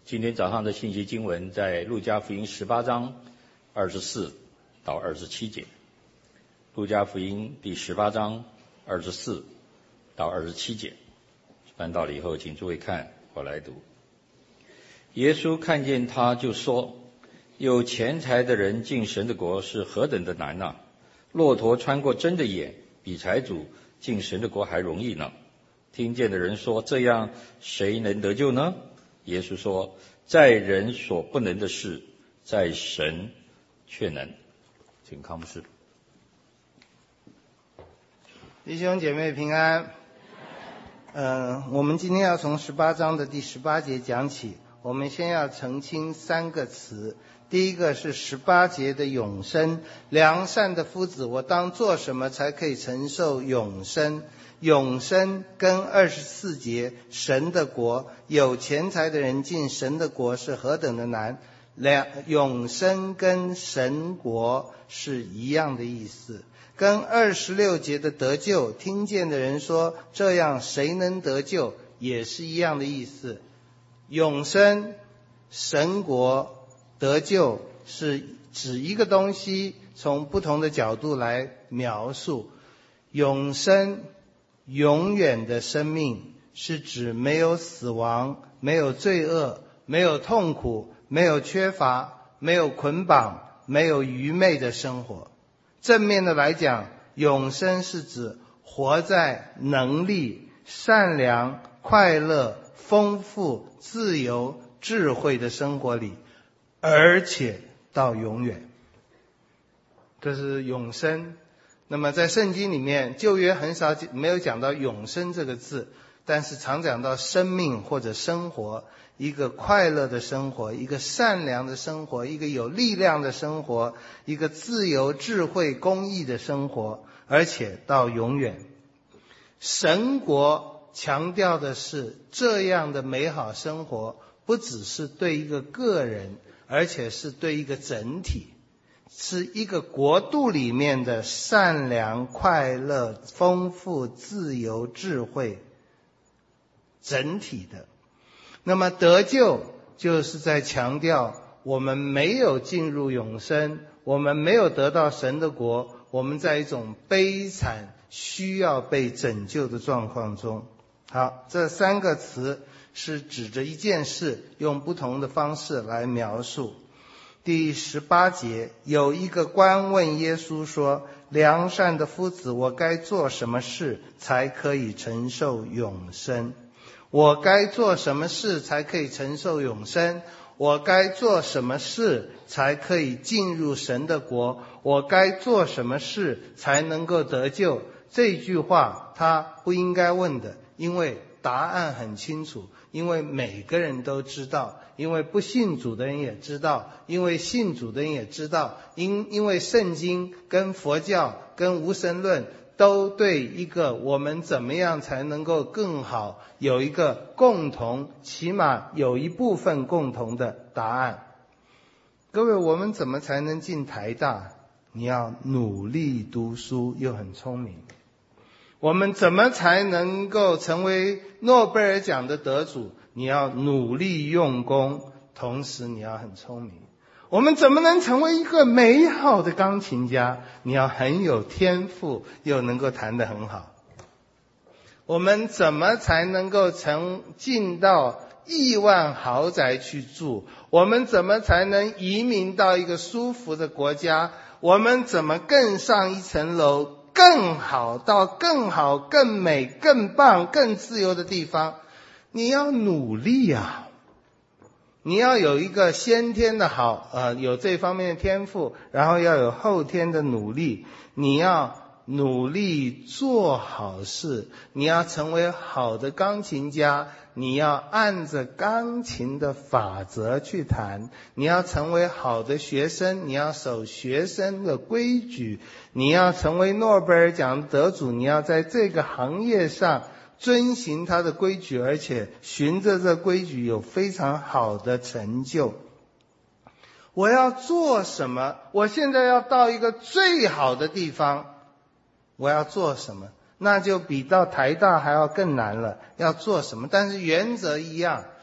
今天早上的信息经文在路加福音18章24到27节。路加福音第18章24到27节。翻到了以后，请诸位看，我来读。耶稣看见他，就说：有钱财的人进神的国是何等的难啊！骆驼穿过针的眼，比财主进神的国还容易呢。听见的人说：这样谁能得救呢？耶稣说：在人所不能的事，在神却能。请康牧师。 弟兄姐妹平安。我们今天要从18章的第18节讲起。我们先要澄清3个词。第一个是18节的永生，良善的夫子，我当做什么才可以承受永生？永生跟24节神的国，有钱财的人进神的国是何等的难。永生跟神国是一样的意思，跟26节的得救，听见的人说这样谁能得救，也是一样的意思。永生、神国、得救是指一个东西，从不同的角度来描述。永生，永远的生命，是指没有死亡，没有罪恶，没有痛苦，没有缺乏，没有捆绑，没有愚昧的生活。正面的来讲，永生是指活在能力、善良、快乐、丰富、自由、智慧的生活里，而且到永远。这是永生。那么在圣经里面，旧约很少没有讲到永生这个字，但是常讲到生命或者生活，一个快乐的生活，一个善良的生活，一个有力量的生活，一个自由、智慧、公义的生活，而且到永远。神国强调的是这样的美好生活不只是对一个个人，而且是对一个整体，是一个国度里面的善良、快乐、丰富、自由、智慧，整体的。那么得救就是在强调我们没有进入永生，我们没有得到神的国，我们在一种悲惨需要被拯救的状况中。好，这3个词是指着一件事，用不同的方式来描述。第18节，有一个官问耶稣说：良善的夫子，我该做什么事才可以承受永生？我该做什么事才可以承受永生？我该做什么事才可以进入神的国？我该做什么事才能够得救？这句话他不应该问的，因为答案很清楚，因为每个人都知道，因为不信主的人也知道，因为信主的人也知道，因为圣经跟佛教跟无神论都对一个我们怎么样才能够更好有一个共同，起码有一部分共同的答案。各位，我们怎么才能进台大？你要努力读书又很聪明。我们怎么才能够成为诺贝尔奖的得主？你要努力用功，同时你要很聪明。我们怎么能成为一个美好的钢琴家？你要很有天赋，又能够弹得很好。我们怎么才能够进到亿万豪宅去住？我们怎么才能移民到一个舒服的国家？我们怎么更上一层楼，更好到更好、更美、更棒、更自由的地方？你要努力啊！你要有一个先天的好，有这方面的天赋，然后要有后天的努力。你要努力做好事，你要成为好的钢琴家，你要按着钢琴的法则去弹，你要成为好的学生，你要守学生的规矩，你要成为诺贝尔奖得主，你要在这个行业上遵循他的规矩，而且循着这规矩有非常好的成就。我要做什么？我现在要到一个最好的地方，我要做什么？那就比到台大还要更难了。要做什么？但是原则一样，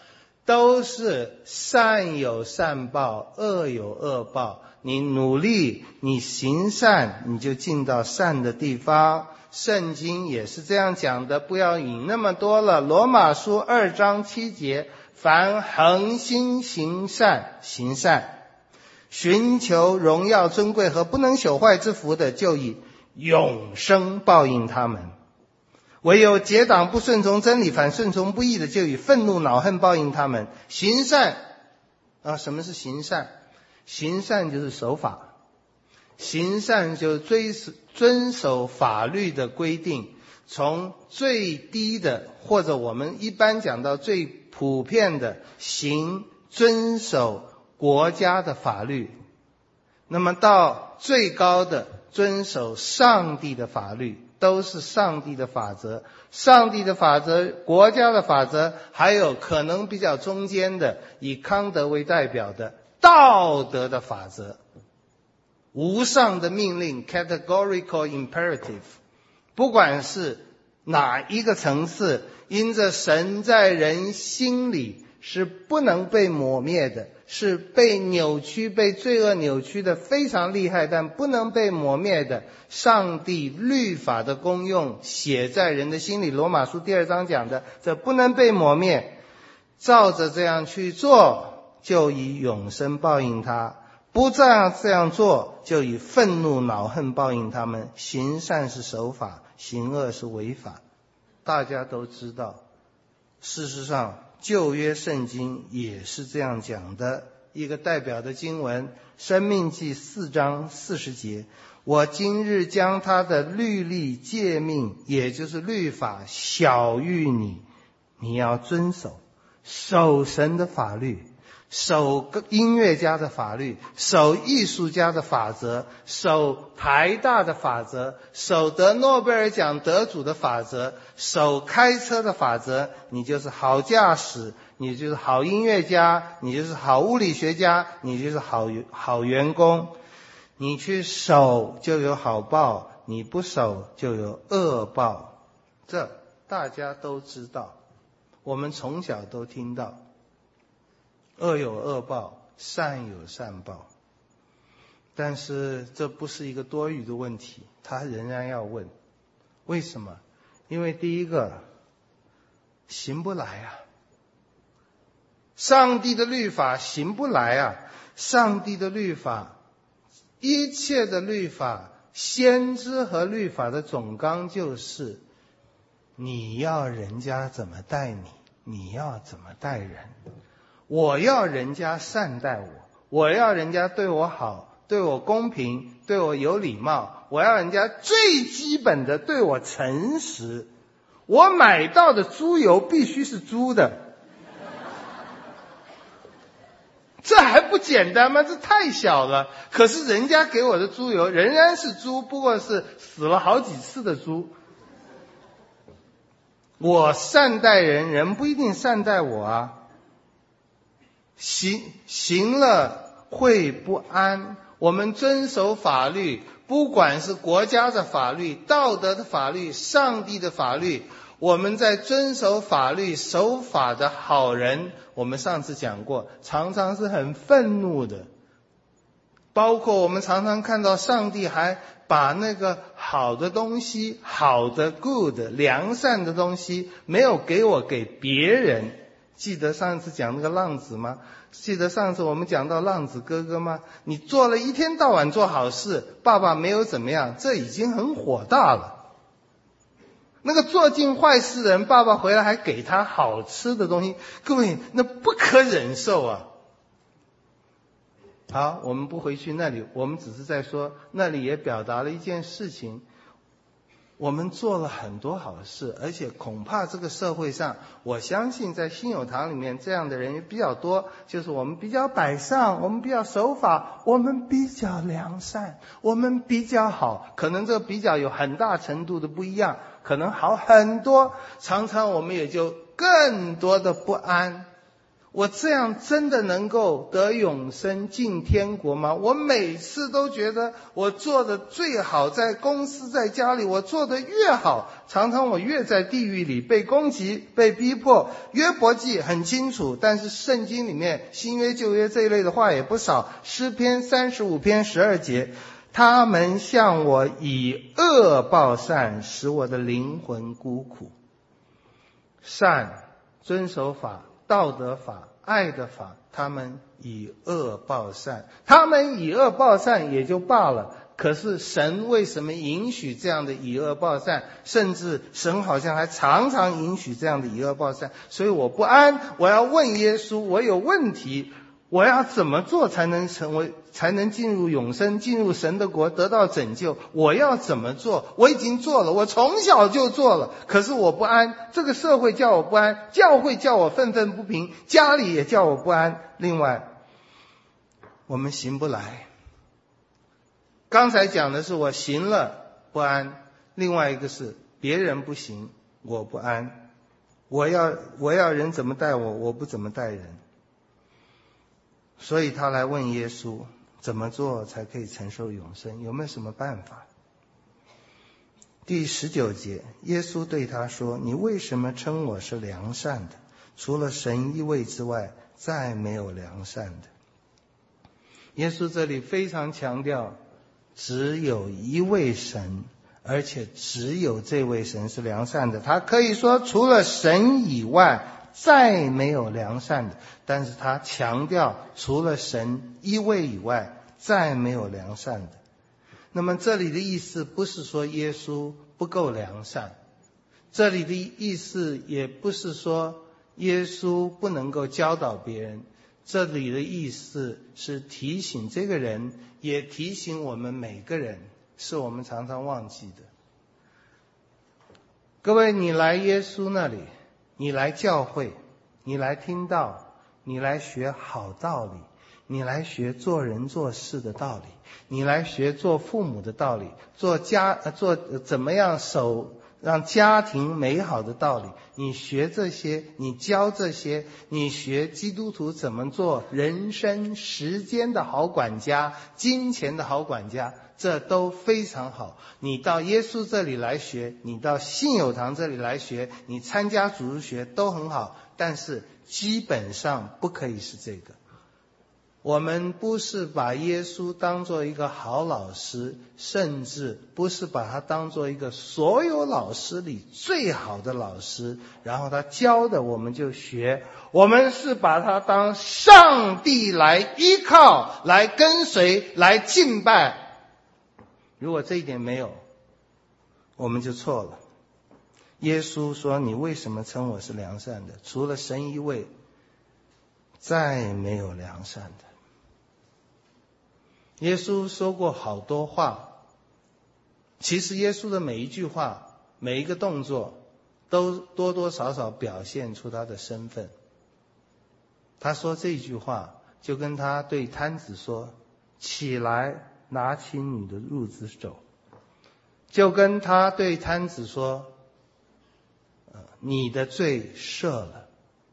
都是善有善报，恶有恶报。你努力，你行善，你就进到善的地方。圣经也是这样讲的，不要引那么多了。罗马书2章7节，凡恒心行善，寻求荣耀尊贵和不能朽坏之福的，就以永生报应他们。唯有结党不顺从真理，反顺从不义的，就以愤怒恼恨报应他们。行善什么是行善？行善就是守法，行善就是遵守法律的规定，从最低的或者我们一般讲到最普遍的遵守国家的法律，那么到最高的遵守上帝的法律，都是上帝的法则。上帝的法则，国家的法则，还有可能比较中间的，以康德为代表的道德的法则，无上的命令 categorical imperative， 不管是哪一个层次，因着神在人心里是不能被抹灭的，是被扭曲，被罪恶扭曲的非常厉害，但不能被抹灭的上帝律法的功用写在人的心里。罗马书2章讲的，这不能被抹灭，照着这样去做，就以永生报应他；不这样做，就以愤怒恼恨报应他们。行善是守法，行恶是违法，大家都知道。事实上旧约圣经也是这样讲的。一个代表的经文，申命记4章40节，我今日将他的律例诫命，也就是律法晓谕你，你要遵守，守神的法律，守音乐家的法律，守艺术家的法则，守台大的法则，守得诺贝尔奖得主的法则，守开车的法则，你就是好驾驶，你就是好音乐家，你就是好物理学家，你就是好员工。你去守就有好报，你不守就有恶报，这大家都知道，我们从小都听到。恶有恶报，善有善报。但是这不是一个多余的问题，他仍然要问。为什么？因为第一个，行不来啊。上帝的律法行不来啊。上帝的律法，一切的律法，先知和律法的总纲就是你要人家怎么待你，你要怎么待人。我要人家善待我，我要人家对我好，对我公平，对我有礼貌，我要人家最基本的对我诚实。我买到的猪油必须是猪的，这还不简单吗？这太小了。可是人家给我的猪油仍然是猪，不过是死了好几次的猪。我善待人，人不一定善待我啊。行了会不安。我们遵守法律，不管是国家的法律、道德的法律、上帝的法律，我们在遵守法律、守法的好人，我们上次讲过，常常是很愤怒的。包括我们常常看到上帝还把那个好的东西，好的 good 良善的东西没有给我，给别人。记得上次讲那个浪子吗？记得上次我们讲到浪子哥哥吗？你做了一天到晚做好事，爸爸没有怎么样，这已经很火大了。那个做尽坏事的人，爸爸回来还给他好吃的东西，各位，那不可忍受啊。好，我们不回去那里，我们只是在说，那里也表达了一件事情。我们做了很多好事，而且恐怕这个社会上，我相信在信友堂里面这样的人也比较多，就是我们比较摆上，我们比较守法，我们比较良善，我们比较好，可能这个比较有很大程度的不一样，可能好很多，常常我们也就更多的不安。 我这样真的能够得永生进天国吗？我每次都觉得我做的最好，在公司在家里我做的越好，常常我越在地狱里被攻击被逼迫。约伯记很清楚，但是圣经里面新约旧约这一类的话也不少。诗篇35篇12节，他们向我以恶报善，使我的灵魂孤苦。善，遵守法，道德法，爱的法，他们以恶报善。他们以恶报善也就罢了，可是神为什么允许这样的以恶报善？甚至神好像还常常允许这样的以恶报善。所以我不安，我要问耶稣，我有问题，我要怎么做才能进入永生，进入神的国，得到拯救？我要怎么做？我已经做了，我从小就做了，可是我不安。这个社会叫我不安，教会叫我愤愤不平，家里也叫我不安。另外，我们行不来。刚才讲的是我行了不安，另外一个是别人不行我不安。我要人怎么待我，我不怎么待人。所以他来问耶稣，怎么做才可以承受永生？有没有什么办法？第19节，耶稣对他说，你为什么称我是良善的？除了神一位之外，再没有良善的。耶稣这里非常强调，只有一位神，而且只有这位神是良善的。他可以说除了神以外再没有良善的，但是他强调除了神一位以外再没有良善的。那么这里的意思不是说耶稣不够良善，这里的意思也不是说耶稣不能够教导别人，这里的意思是提醒这个人，也提醒我们每个人，是我们常常忘记的。各位，你来耶稣那里，你来教会，你来听道，你来学好道理，你来学做人做事的道理，你来学做父母的道理，做怎么样让家庭美好的道理，你学这些，你教这些，你学基督徒怎么做人生时间的好管家，金钱的好管家，这都非常好。你到耶稣这里来学，你到信友堂这里来学，你参加主日学都很好，但是基本上不可以是这个。我们不是把耶稣当作一个好老师，甚至不是把他当作一个所有老师里最好的老师，然后他教的我们就学。我们是把他当上帝来依靠，来跟随，来敬拜。如果这一点没有，我们就错了。耶稣说，你为什么称我是良善的？除了神一位，再没有良善的。耶稣说过好多话，其实耶稣的每一句话，每一个动作，都多多少少表现出他的身份。他说这句话，就跟他对摊子说，起来，拿起你的褥子走，就跟他对摊子说，你的罪赦了，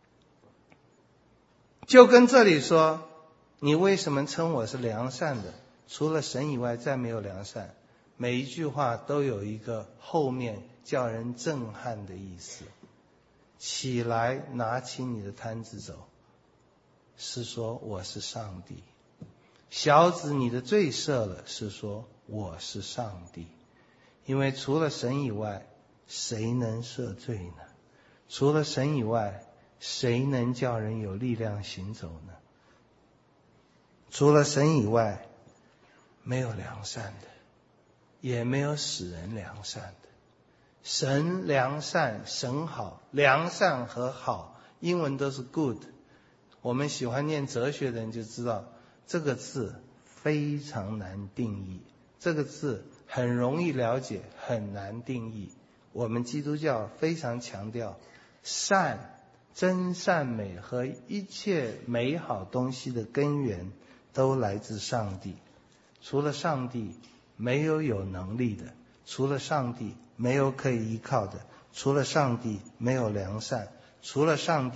就跟这里说，你为什么称我是良善的？除了神以外再没有良善。每一句话都有一个后面叫人震撼的意思。起来，拿起你的摊子走，是说我是上帝。小子，你的罪赦了，是说我是上帝。因为除了神以外，谁能赦罪呢？除了神以外，谁能叫人有力量行走呢？除了神以外，没有良善的，也没有使人良善的。神良善，神好，良善和好英文都是 good。 我们喜欢念哲学的人就知道，这个字非常难定义，这个字很容易了解，很难定义。我们基督教非常强调善，真善美和一切美好东西的根源都来自上帝。除了上帝，没有能力的；除了上帝，没有可以依靠的；除了上帝，没有良善；除了上帝，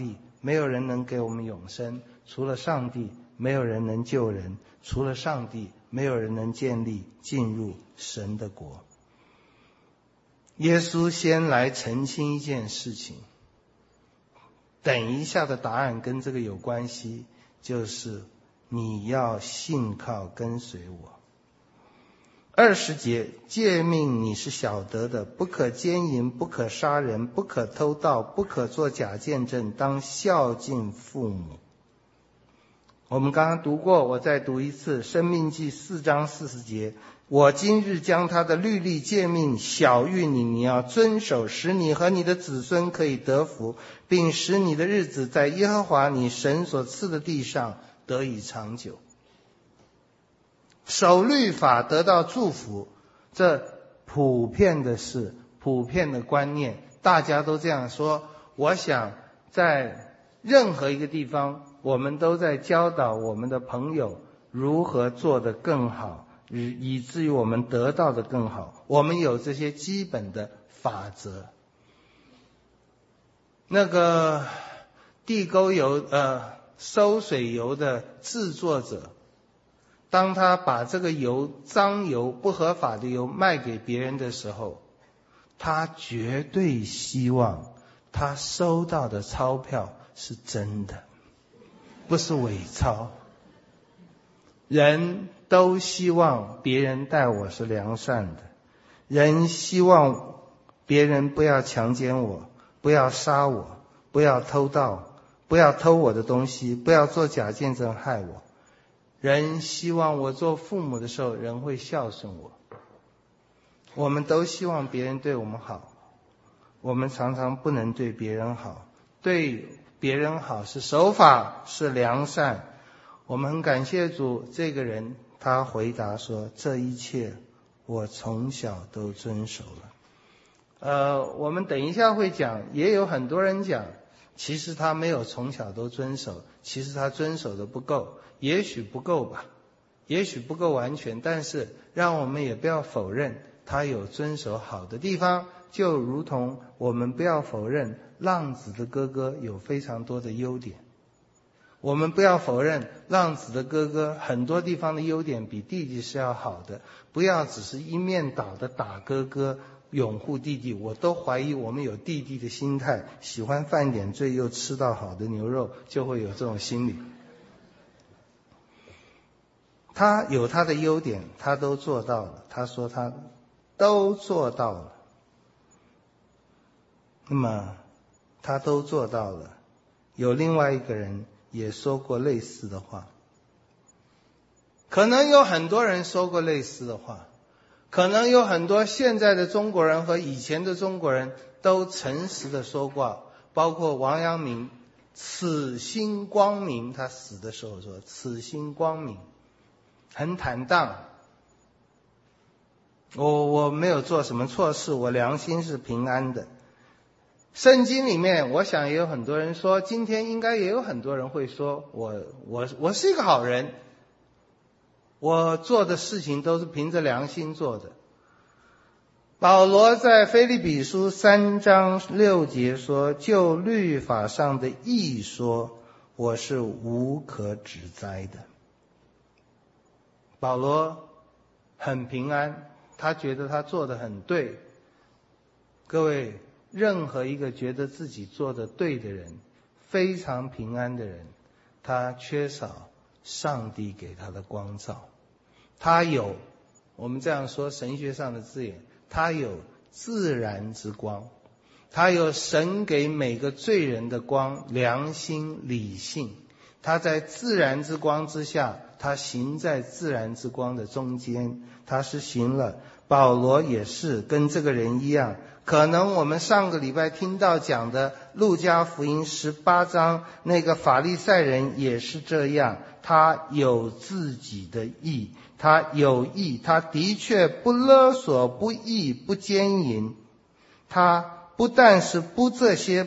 没有人能给我们永生，除了上帝，没有人能救人，除了上帝，没有人能建立进入神的国。耶稣先来澄清一件事情，等一下的答案跟这个有关系，就是你要信靠跟随我。20节，诫命你是晓得的，不可奸淫，不可杀人，不可偷盗，不可作假见证，当孝敬父母。我们刚刚读过，我再读一次，申命记4章40节，我今日将他的律例诫命晓谕你，你要遵守，使你和你的子孙可以得福，并使你的日子在耶和华你神所赐的地上得以长久。守律法得到祝福，这普遍的事，普遍的观念，大家都这样说。我想在任何一个地方，我们都在教导我们的朋友如何做得更好，以至于我们得到的更好。我们有这些基本的法则。那个地沟油收水油的制作者，当他把这个油，脏油，不合法的油卖给别人的时候，他绝对希望他收到的钞票是真的，不是伪钞。人都希望别人待我是良善的，人希望别人不要强奸我，不要杀我，不要偷盗，不要偷我的东西，不要做假见证害我。人希望我做父母的时候，人会孝顺我。我们都希望别人对我们好，我们常常不能对别人好。对别人好是守法，是良善。我们很感谢主，这个人他回答说，这一切我从小都遵守了。我们等一下会讲，也有很多人讲，其实他没有从小都遵守，其实他遵守的不够，也许不够吧，也许不够完全，但是让我们也不要否认他有遵守好的地方，就如同我们不要否认浪子的哥哥有非常多的优点，我们不要否认浪子的哥哥很多地方的优点比弟弟是要好的，不要只是一面倒的打哥哥，拥护弟弟。我都怀疑我们有弟弟的心态，喜欢犯点罪又吃到好的牛肉，就会有这种心理。他有他的优点，他都做到了，他说他都做到了。那么他都做到了，有另外一个人也说过类似的话，可能有很多人说过类似的话，可能有很多现在的中国人和以前的中国人都诚实的说过，包括王阳明，此心光明，他死的时候说此心光明，很坦荡，我没有做什么错事，我良心是平安的。圣经里面我想也有很多人说，今天应该也有很多人会说，我是一个好人，我做的事情都是凭着良心做的。保罗在腓立比书3章6节说，就律法上的义说，我是无可指摘的。保罗很平安，他觉得他做得很对。各位，任何一个觉得自己做得对的人，非常平安的人，他缺少上帝给他的光照。他有，我们这样说神学上的字眼，他有自然之光，他有神给每个罪人的光，良心理性，他在自然之光之下，他行在自然之光的中间，他是行了。保罗也是跟这个人一样，可能我们上个礼拜听到讲的路加福音18章，那个法利赛人也是这样，他有自己的义，他有义，他的确不勒索，不义，不奸淫，他不但是不这些，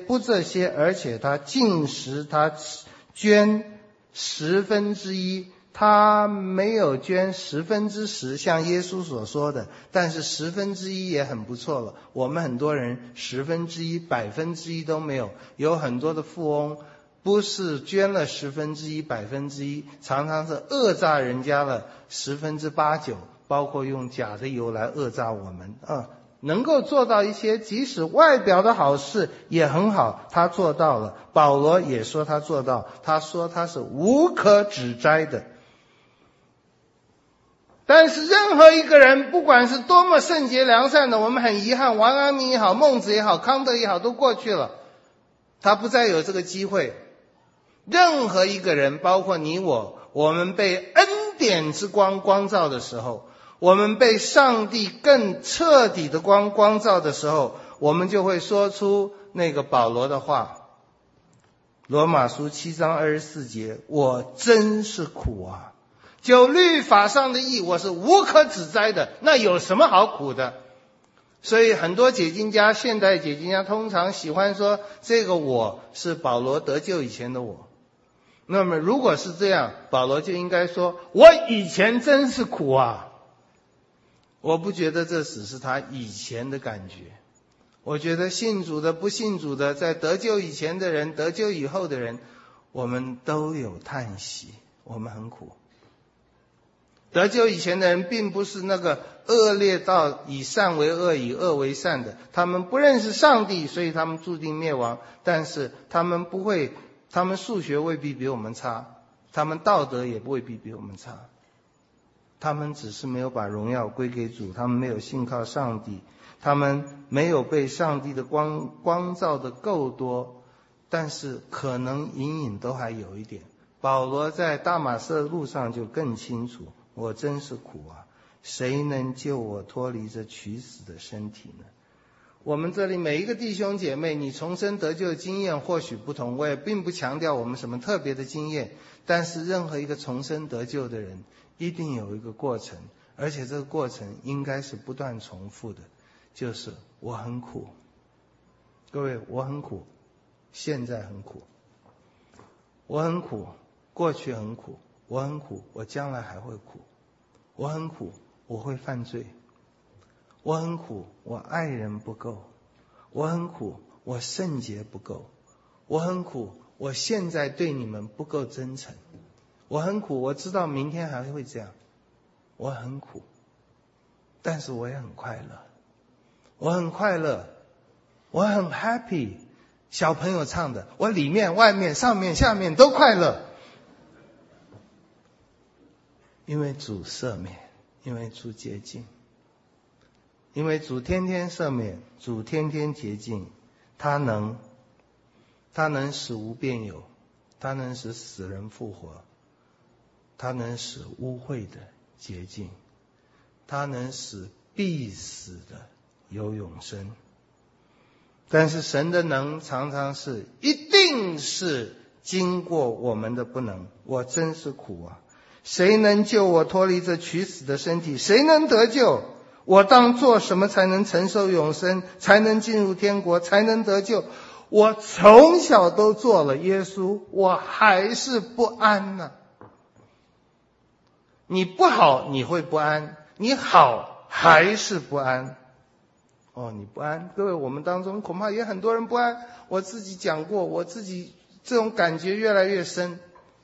而且他禁食，他捐1/10， 他没有捐10%，像耶稣所说的，但是1/10也很不错了。我们很多人1/10、1%都没有，有很多的富翁不是捐了1/10、1%，常常是讹诈人家了8%、9%，包括用假的油来讹诈我们啊。能够做到一些即使外表的好事也很好，他做到了。保罗也说他做到，他说他是无可指摘的。但是任何一个人，不管是多么圣洁良善的，我们很遗憾，王阳明也好，孟子也好，康德也好，都过去了，他不再有这个机会。任何一个人，包括你我，我们被恩典之光光照的时候，我们被上帝更彻底的光照的时候，我们就会说出那个保罗的话，罗马书7章24节，我真是苦啊，就律法上的义，我是无可指摘的，那有什么好苦的？所以很多解经家，现代解经家通常喜欢说，这个我是保罗得救以前的我。那么如果是这样，保罗就应该说，我以前真是苦啊。我不觉得这只是他以前的感觉，我觉得信主的不信主的，在得救以前的人，得救以后的人，我们都有叹息，我们很苦。得救以前的人并不是那个恶劣到以善为恶以恶为善的，他们不认识上帝，所以他们注定灭亡。但是他们不会，他们数学未必比我们差，他们道德也未必比我们差，他们只是没有把荣耀归给主，他们没有信靠上帝，他们没有被上帝的光照的够多，但是可能隐隐都还有一点。保罗在大马色路上就更清楚，我真是苦啊，谁能救我脱离这取死的身体呢？我们这里每一个弟兄姐妹，你重生得救的经验或许不同，我也并不强调我们什么特别的经验，但是任何一个重生得救的人一定有一个过程，而且这个过程应该是不断重复的，就是我很苦。各位，我很苦，现在很苦，我很苦，过去很苦，我很苦，我将来还会苦，我很苦，我会犯罪，我很苦，我爱人不够，我很苦，我圣洁不够，我很苦，我现在对你们不够真诚，我很苦，我知道明天还会这样，我很苦，但是我也很快乐，我很快乐，我很 happy。 小朋友唱的，我里面外面上面下面都快乐，因为主赦免，因为主洁净，因为主天天赦免，主天天洁净，他能使无变有，他能使死人复活，他能使污秽的洁净，他能使必死的有永生。但是神的能常常是一定是经过我们的不能，我真是苦啊，谁能救我脱离这取死的身体？谁能得救？我当做什么才能承受永生，才能进入天国，才能得救？我从小都做了耶稣，我还是不安呢。你不好你会不安，你好还是不安。你不安，各位，我们当中恐怕也很多人不安，我自己讲过，我自己这种感觉越来越深。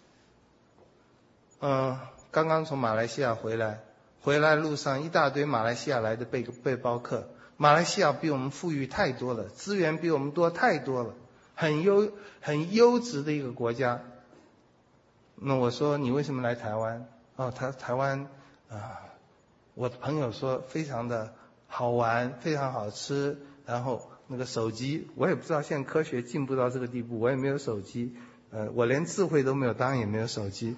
刚刚从马来西亚回来路上一大堆马来西亚来的背包客，马来西亚比我们富裕太多了，资源比我们多太多了，很优质的一个国家。那我说你为什么来台湾？台湾我的朋友说非常的好玩，非常好吃，然后那个手机我也不知道现在科学进步到这个地步，我也没有手机，我连智慧都没有，当然也没有手机。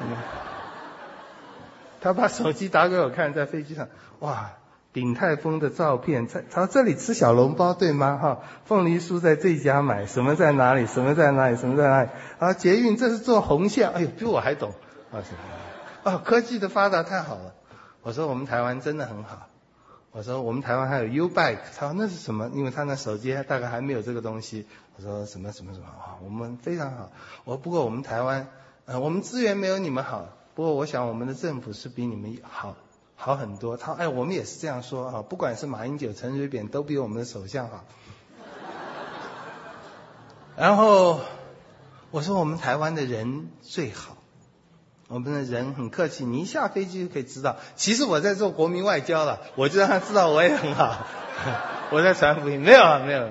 他把手机打给我看，在飞机上，哇，鼎泰丰的照片，他说这里吃小笼包对吗？凤梨酥在这家买，什么在哪里，什么在哪里，什么在哪里。捷运这是坐红线，哎呦，比我还懂。科技的发达太好了。我说我们台湾真的很好。我说我们台湾还有 U-Bike， 他说那是什么？因为他那手机大概还没有这个东西。我说什么，我们非常好。不过我们台湾，我们资源没有你们好， 不过我想我们的政府是比你们好很多。我们也是这样说啊，不管是马英九、陈水扁都比我们的首相好。然后我说我们台湾的人最好，我们的人很客气，你一下飞机就可以知道。其实我在做国民外交了，我就让他知道我也很好。我在传福音，没有。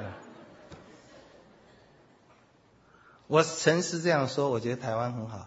我诚实这样说，我觉得台湾很好。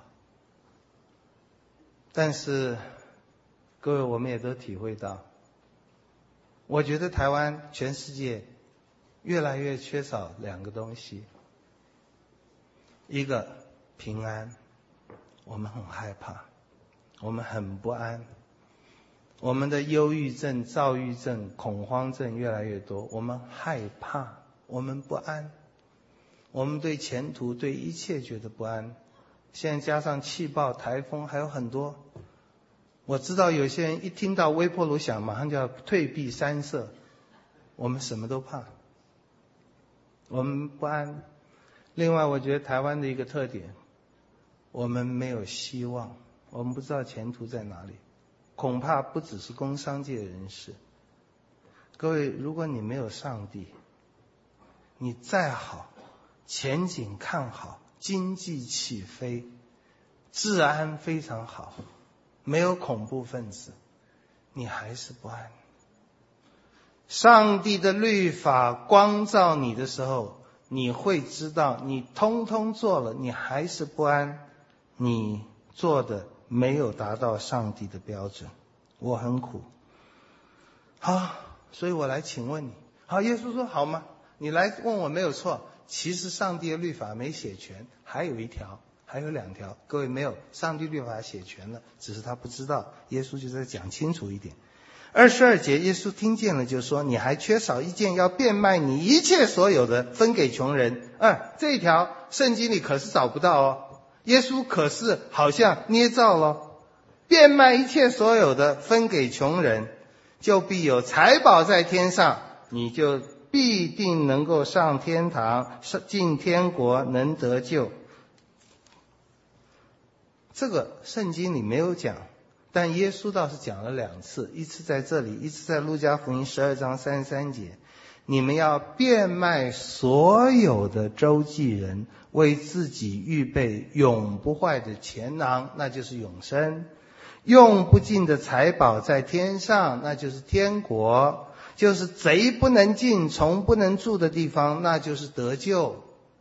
但是各位，我们也都体会到，我觉得台湾全世界越来越缺少两个东西，一个平安，我们很害怕，我们很不安，我们的忧郁症、躁郁症、恐慌症越来越多，我们害怕，我们不安，我们对前途、对一切觉得不安。现在加上气爆、台风还有很多，我知道有些人一听到微波炉响马上就要退避三舍，我们什么都怕，我们不安。另外我觉得台湾的一个特点，我们没有希望，我们不知道前途在哪里，恐怕不只是工商界人士。各位，如果你没有上帝，你再好，前景看好，经济起飞，治安非常好，没有恐怖分子，你还是不安。上帝的律法光照你的时候，你会知道你通通做了，你还是不安，你做的没有达到上帝的标准，我很苦。好，所以我来请问你。好，耶稣说好吗？你来问我没有错，其实上帝的律法没写全，还有一条，还有两条。各位，没有，上帝律法写全了，只是他不知道，耶稣就在讲清楚一点。22节，耶稣听见了就说，你还缺少一件，要变卖你一切所有的，分给穷人。这一条圣经里可是找不到哦，耶稣可是好像捏造了，变卖一切所有的，分给穷人，就必有财宝在天上，你就必定能够上天堂，进天国，能得救。这个圣经里没有讲，但耶稣倒是讲了2次，一次在这里，一次在路加福音12章33节。你们要变卖所有的周济人，为自己预备永不坏的钱囊，那就是永生；用不尽的财宝在天上，那就是天国，就是贼不能进，虫不能住的地方，那就是得救。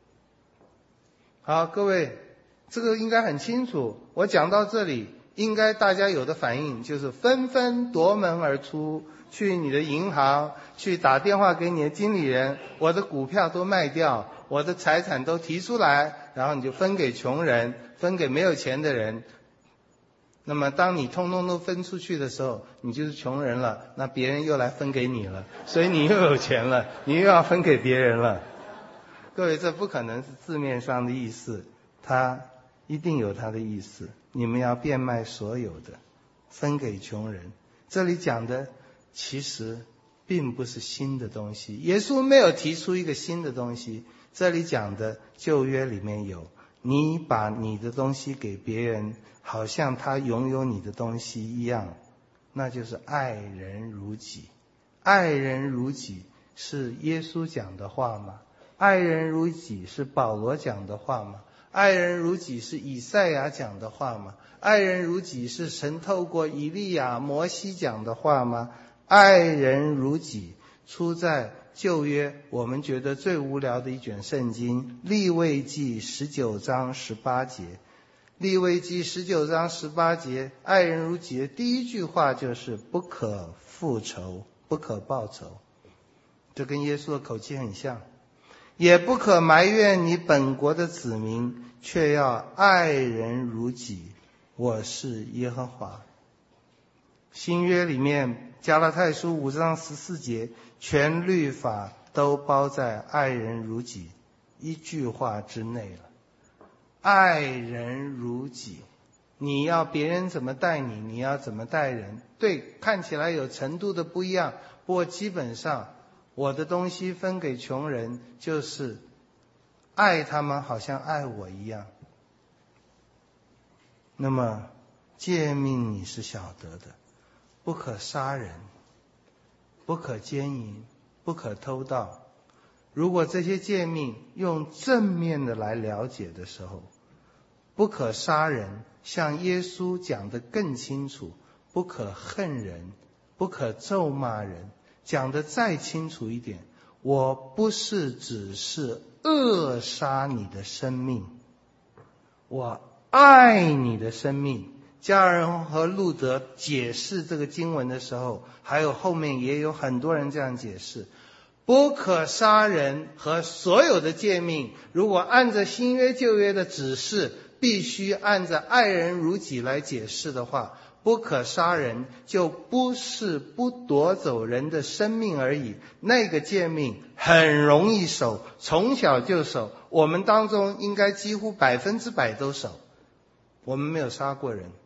好，各位，这个应该很清楚。我讲到这里，应该大家有的反应就是纷纷夺门而出，去你的银行，去打电话给你的经理人，我的股票都卖掉，我的财产都提出来，然后你就分给穷人，分给没有钱的人。那么当你通通都分出去的时候，你就是穷人了，那别人又来分给你了，所以你又有钱了，你又要分给别人了。各位，这不可能是字面上的意思，它一定有它的意思。你们要变卖所有的，分给穷人。这里讲的其实并不是新的东西，耶稣没有提出一个新的东西。这里讲的旧约里面有，你把你的东西给别人，好像他拥有你的东西一样，那就是爱人如己。爱人如己是耶稣讲的话吗？爱人如己是保罗讲的话吗？爱人如己是以赛亚讲的话吗？爱人如己是神透过以利亚、摩西讲的话吗？爱人如己出在旧约我们觉得最无聊的一卷圣经，利未记19章18节。利未记19章18节，爱人如己的第一句话就是不可复仇，不可报仇。这跟耶稣的口气很像。也不可埋怨你本国的子民，却要爱人如己，我是耶和华。新约里面加拉太书5章14节，全律法都包在爱人如己一句话之内了。爱人如己，你要别人怎么待你，你要怎么待人。对，看起来有程度的不一样，不过基本上我的东西分给穷人，就是爱他们好像爱我一样。那么诫命你是晓得的，不可杀人，不可奸淫，不可偷盗。如果这些诫命用正面的来了解的时候，不可杀人，像耶稣讲得更清楚，不可恨人，不可咒骂人，讲得再清楚一点，我不是只是扼杀你的生命，我爱你的生命。加尔文和路德解释这个经文的时候，还有后面也有很多人这样解释，不可杀人和所有的诫命，如果按着新约旧约的指示，必须按着爱人如己来解释的话，不可杀人就不是不夺走人的生命而已，那个诫命很容易守，从小就守，我们当中应该几乎100%都守，我们没有杀过人。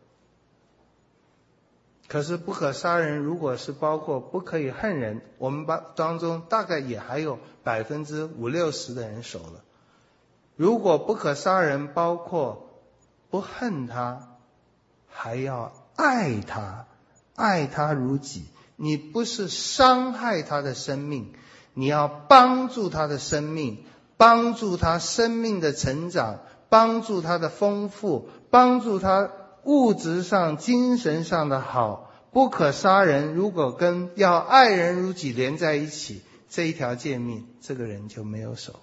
可是不可杀人如果是包括不可以恨人，我们当中大概也还有50%-60%的人守了。如果不可杀人包括不恨他，还要爱他，爱他如己。你不是伤害他的生命，你要帮助他的生命，帮助他生命的成长，帮助他的丰富，帮助他物质上精神上的好。不可杀人如果跟要爱人如己连在一起，这一条诫命这个人就没有守。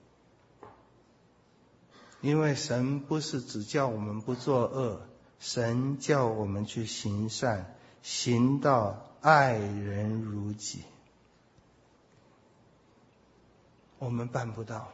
因为神不是只叫我们不作恶，神叫我们去行善，行到爱人如己。我们办不到。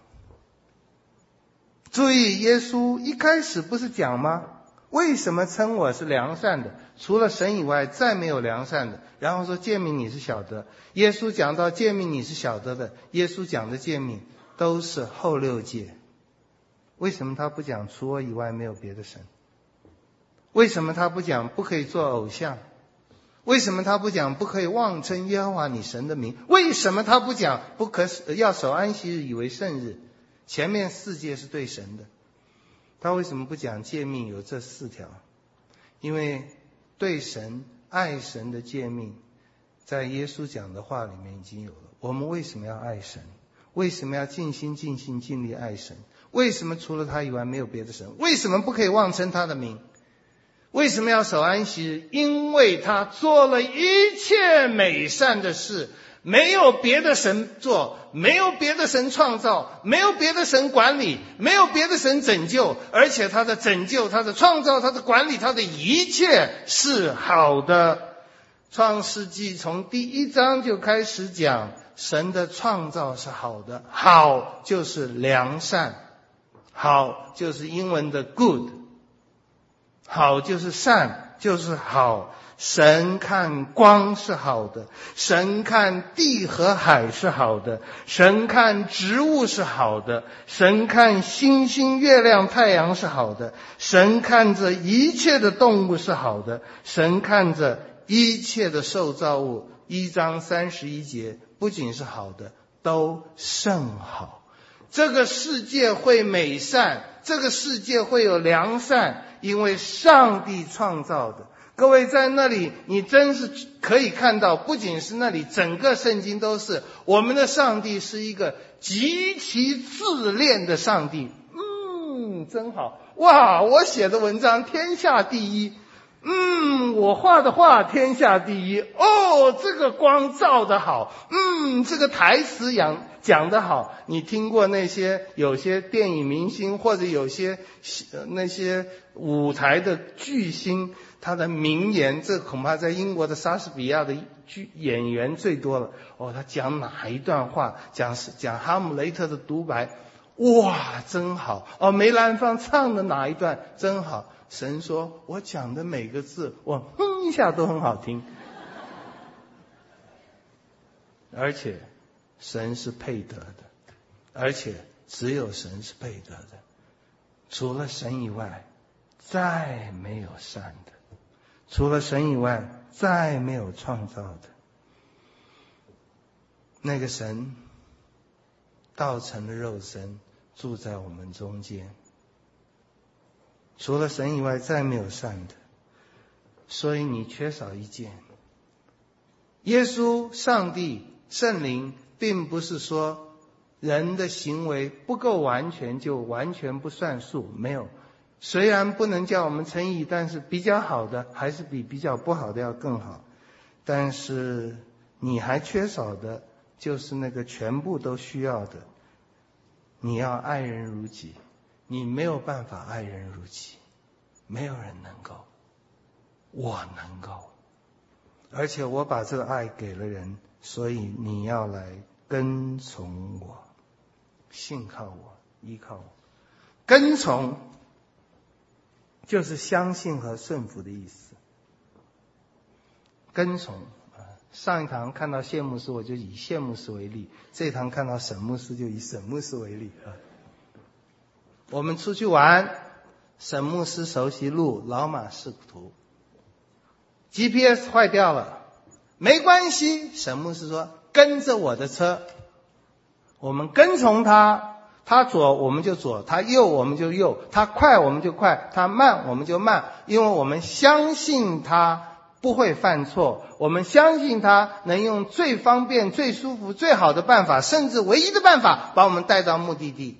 注意，耶稣一开始不是讲吗？为什么称我是良善的？除了神以外再没有良善的。然后说诫命你是晓得。耶稣讲到诫命你是晓得的，耶稣讲的诫命都是后6诫。为什么他不讲除我以外没有别的神？为什么他不讲不可以做偶像？为什么他不讲不可以妄称耶和华你神的名？为什么他不讲不可要守安息日以为圣日？前面4诫是对神的，他为什么不讲诫命有这4条？因为对神爱神的诫命在耶稣讲的话里面已经有了。我们为什么要爱神？为什么要尽心尽性尽力爱神？为什么除了他以外没有别的神？为什么不可以妄称他的名？为什么要守安息日？因为他做了一切美善的事，没有别的神做，没有别的神创造，没有别的神管理，没有别的神拯救，而且他的拯救，他的创造，他的管理，他的一切是好的。创世纪从第1章就开始讲神的创造是好的，好就是良善，好就是英文的 good， 好就是善，就是好。神看光是好的，神看地和海是好的，神看植物是好的，神看星星月亮太阳是好的，神看着一切的动物是好的，神看着一切的受造物。1章31节不仅是好的，都甚好。这个世界会美善，这个世界会有良善，因为上帝创造的。各位在那里你真是可以看到，不仅是那里，整个圣经都是我们的上帝是一个极其自恋的上帝。真好，哇，我写的文章天下第一，我画的画天下第一，这个光照得好，这个台词讲得好。你听过那些有些电影明星或者有些那些舞台的巨星，他的名言，这恐怕在英国的莎士比亚的演员最多了。他讲哪一段话，讲哈姆雷特的独白，哇，真好。梅兰芳唱的哪一段真好。神说我讲的每个字我一下都很好听，而且神是配得的，而且只有神是配得的，除了神以外再没有善的，除了神以外再没有创造的。那个神道成了肉身，住在我们中间。除了神以外再没有善的。 所以你缺少一件。耶稣、上帝、圣灵并不是说人的行为不够完全就完全不算数，没有。虽然不能叫我们称义，但是比较好的还是比较不好的要更好。但是你还缺少的就是那个全部都需要的，你要爱人如己。你没有办法爱人如己，没有人能够，我能够，而且我把这个爱给了人，所以你要来跟从我，信靠我，依靠我。跟从就是相信和顺服的意思。跟从，上一堂看到谢牧师，我就以谢牧师为例，这一堂看到沈牧师就以沈牧师为例。我们出去玩，沈牧师熟悉路，老马识途。GPS 坏掉了，没关系，沈牧师说跟着我的车，我们跟从他，他左我们就左，他右我们就右，他快我们就快，他慢我们就慢，因为我们相信他不会犯错，我们相信他能用最方便、最舒服、最好的办法，甚至唯一的办法把我们带到目的地。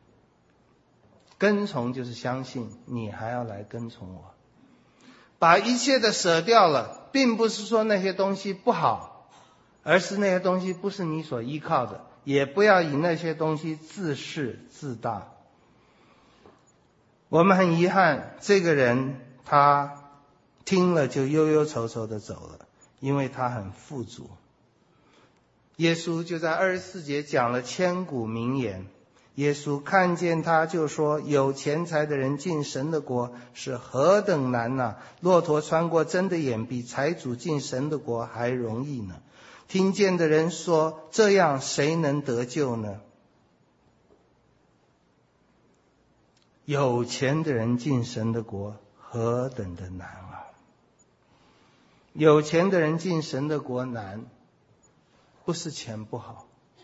跟从就是相信，你还要来跟从我。把一切的舍掉了，并不是说那些东西不好，而是那些东西不是你所依靠的，也不要以那些东西自恃自大。我们很遗憾，这个人他听了就忧忧愁愁的走了，因为他很富足。耶稣就在24节讲了千古名言。耶稣看见他就说，有钱财的人进神的国是何等难啊，骆驼穿过针的眼比财主进神的国还容易呢。听见的人说，这样谁能得救呢？有钱的人进神的国何等的难啊。有钱的人进神的国难，不是钱不好，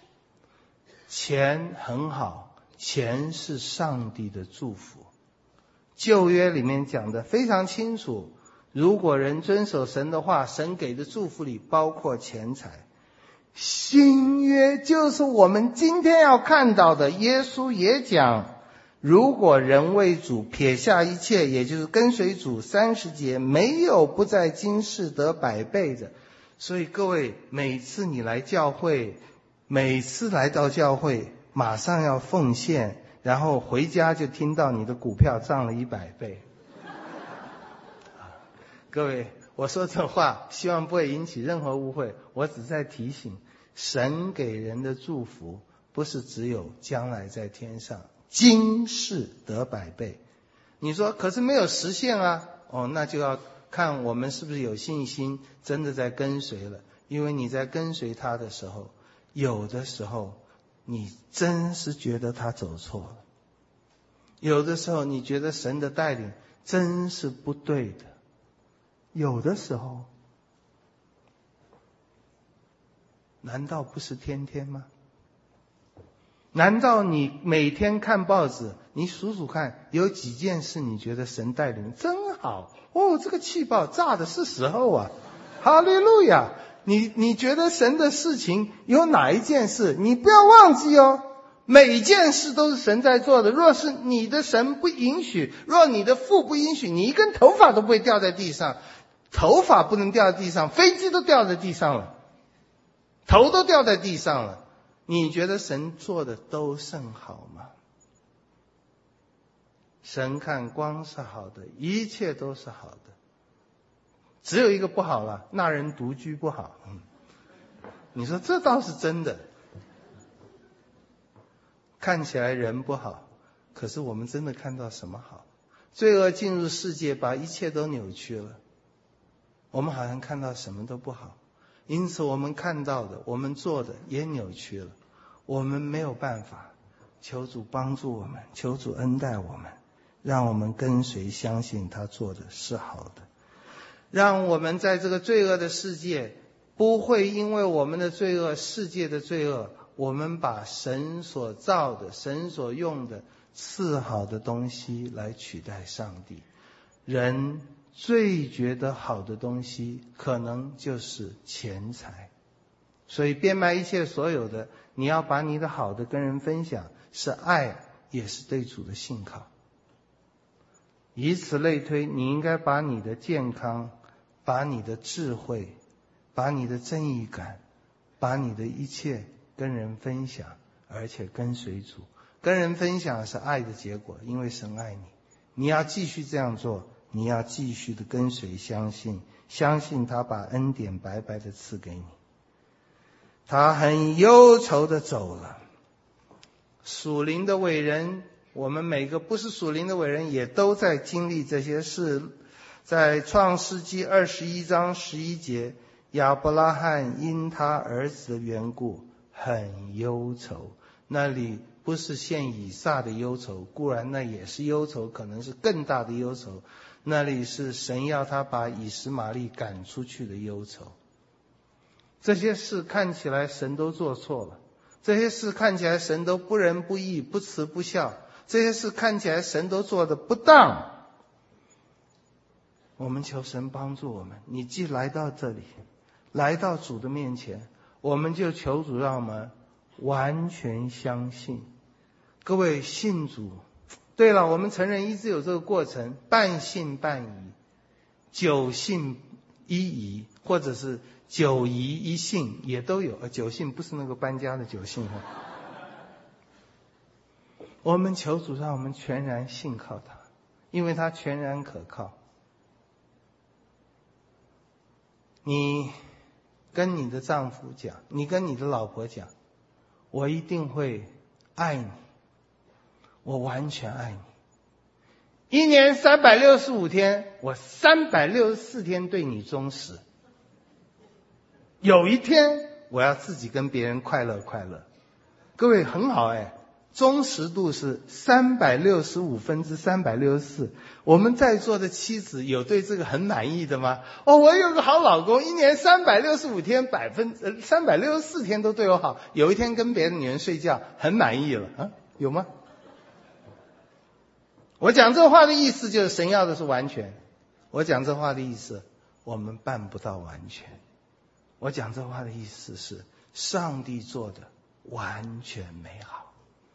钱很好，钱是上帝的祝福。旧约里面讲的非常清楚，如果人遵守神的话，神给的祝福里包括钱财。新约就是我们今天要看到的，耶稣也讲，如果人为主撇下一切，也就是跟随主30节，没有不在今世得100倍的。所以各位，每次你来教会，每次来到教会马上要奉献，然后回家就听到你的股票涨了100倍。各位，我说这话希望不会引起任何误会，我只在提醒，神给人的祝福不是只有将来在天上，今世得100倍。你说可是没有实现啊，那就要看我们是不是有信心真的在跟随了。因为你在跟随他的时候，有的时候你真是觉得他走错了，有的时候你觉得神的带领真是不对的，有的时候难道不是天天吗？难道你每天看报纸，你数数看有几件事你觉得神带领真好，这个气爆炸的是时候啊，哈利路亚。你觉得神的事情有哪一件事，你不要忘记每件事都是神在做的。若是你的神不允许，若你的父不允许，你一根头发都不会掉在地上。头发不能掉在地上，飞机都掉在地上了，头都掉在地上了，你觉得神做的都甚好吗？神看光是好的，一切都是好的，只有一个不好了，那人独居不好。你说这倒是真的，看起来人不好，可是我们真的看到什么好？罪恶进入世界，把一切都扭曲了，我们好像看到什么都不好，因此我们看到的，我们做的也扭曲了。我们没有办法，求主帮助我们，求主恩待我们，让我们跟随相信他做的是好的，让我们在这个罪恶的世界不会因为我们的罪恶，世界的罪恶，我们把神所造的，神所用的次好的东西来取代上帝。人最觉得好的东西，可能就是钱财。所以变卖一切所有的，你要把你的好的跟人分享，是爱，也是对主的信靠。以此类推，你应该把你的健康，把你的智慧，把你的正义感，把你的一切跟人分享，而且跟随主。跟人分享是爱的结果，因为神爱你。你要继续这样做，你要继续的跟随，相信他把恩典白白的赐给你。他很忧愁的走了。属灵的伟人，我们每个不是属灵的伟人也都在经历这些事。在创世纪21章11节，亚伯拉罕因他儿子的缘故很忧愁。那里不是献以撒的忧愁，固然那也是忧愁，可能是更大的忧愁。那里是神要他把以实玛利赶出去的忧愁。这些事看起来神都做错了，这些事看起来神都不仁不义，不慈不孝，这些事看起来神都做得不当。我们求神帮助我们，你既来到这里，来到主的面前，我们就求主让我们完全相信。各位信主，对了，我们承认一直有这个过程，半信半疑，九信一疑，或者是九疑一信也都有。九信不是那个搬家的九信。我们求主让我们全然信靠他，因为他全然可靠。你跟你的丈夫讲，你跟你的老婆讲，我一定会爱你，我完全爱你。1年365天，我364天对你忠实。有一天我要自己跟别人快乐快乐。各位很好忠实度是365分之364。我们在座的妻子有对这个很满意的吗？我有个好老公，1年365天364天都对我好，有一天跟别的女人睡觉很满意了有吗？我讲这话的意思就是神要的是完全。我讲这话的意思，我们办不到完全。我讲这话的意思是上帝做的完全美好。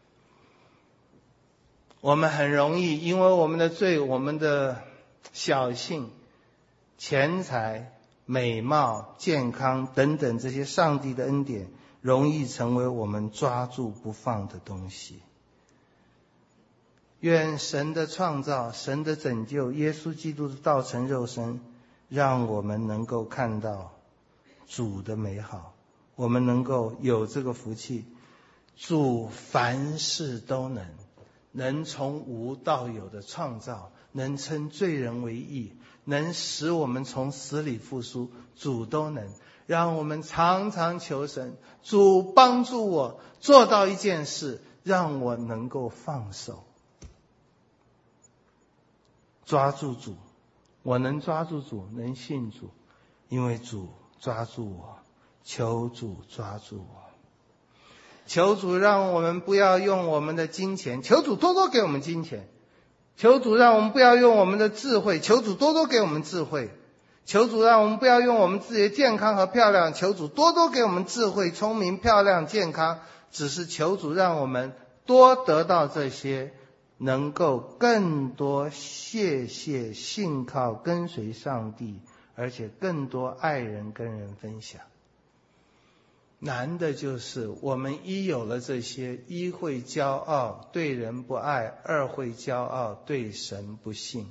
我们很容易因为我们的罪，我们的小性、钱财、美貌、健康等等这些上帝的恩典，容易成为我们抓住不放的东西。愿神的创造、神的拯救、耶稣基督的道成肉身，让我们能够看到主的美好，我们能够有这个福气。主凡事都能从无到有的创造，能称罪人为义，能使我们从死里复苏，主都能。让我们常常求神，主帮助我做到一件事，让我能够放手，抓住主。我能抓住主，能信主，因为主抓住我。求主抓住我，求主让我们不要用我们的金钱，求主多多给我们金钱。求主让我们不要用我们的智慧，求主多多给我们智慧。求主让我们不要用我们自己的健康和漂亮，求主多多给我们智慧、聪明、漂亮、健康。只是求主让我们多得到这些，能够更多谢信靠跟随上帝，而且更多爱人跟人分享。难的就是我们一有了这些，一会骄傲对人不爱，二会骄傲对神不信。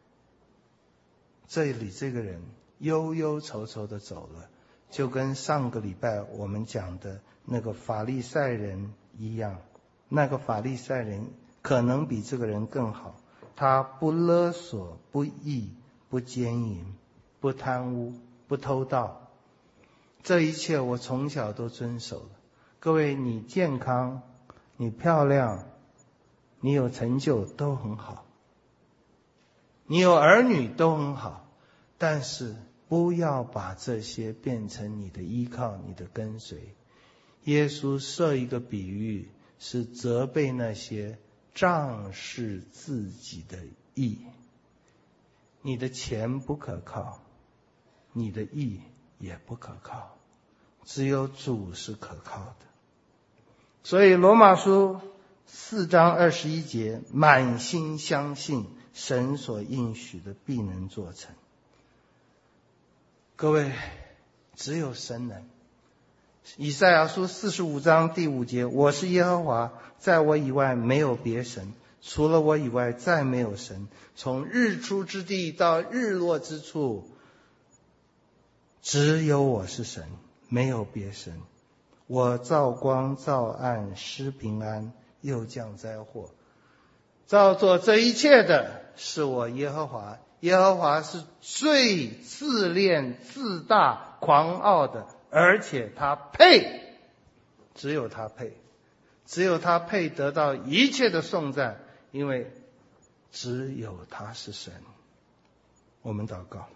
这里这个人忧忧愁愁的走了，就跟上个礼拜我们讲的那个法利赛人一样。那个法利赛人可能比这个人更好，他不勒索，不义，不奸淫，不贪污，不偷盗。这一切我从小都遵守了。各位，你健康，你漂亮，你有成就都很好，你有儿女都很好，但是不要把这些变成你的依靠，你的跟随。耶稣设一个比喻，是责备那些仗势自己的义。 你的钱不可靠，你的义也不可靠，只有主是可靠的。所以罗马书4章21节，满心相信神所应许的必能做成。各位，只有神能。以赛亚书45章第5节，我是耶和华，在我以外没有别神，除了我以外再没有神。从日出之地到日落之处，只有我是神，没有别神。我造光造暗，施平安，又降灾祸。造作这一切的是我耶和华。耶和华是最自恋自大狂傲的，而且他配，只有他配，只有他配得到一切的颂赞，因为只有他是神。我们祷告。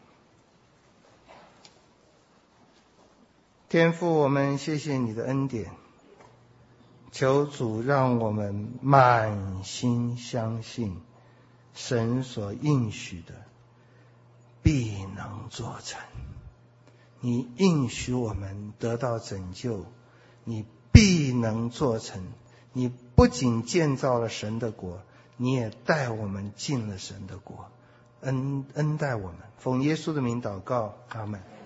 天父，我们谢谢你的恩典，求主让我们满心相信神所应许的必能做成。你应许我们得到拯救，你必能做成。你不仅建造了神的国，你也带我们进了神的国，恩待我们。奉耶稣的名祷告，阿们。